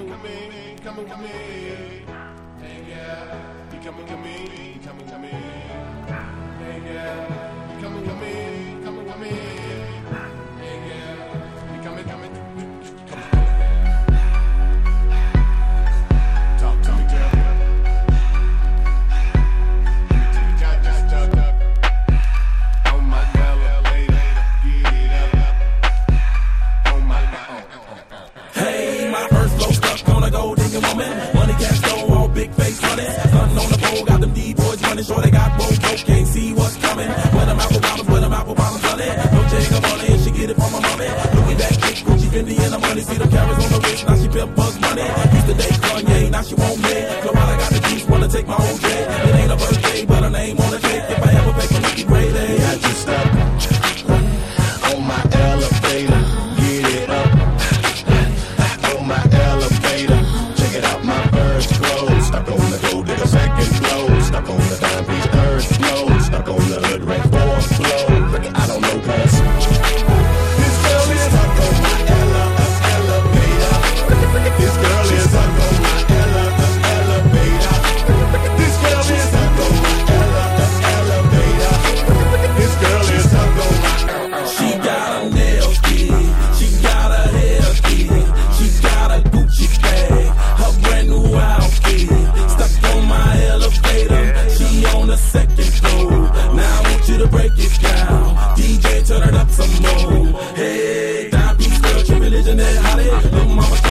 with me. Hey girl, you coming with me, you coming with me. Hey girl, you coming with me, you coming with me. Hey girl, you coming. Talk to me, girl. Oh my girl, lady, get it up. Oh my God. Hey, my first flow stuck on a gold digger woman. Money cash flow, all big face running. Sun on the pole, got them D-boys running. Sure they got both, can't see what's coming. When them apple bottoms running. No Jigga money, and she get it from my mommy. Louis that kick, Gucci, Fendi, and the money. See them carrots on the wrist, now she pimp Bugs Money. Used to date Kanye, now she want me. So while I got the juice, wanna take my own day. It ain't a birthday, but her name on the cake. If I ever make a lucky grade, I just stop on my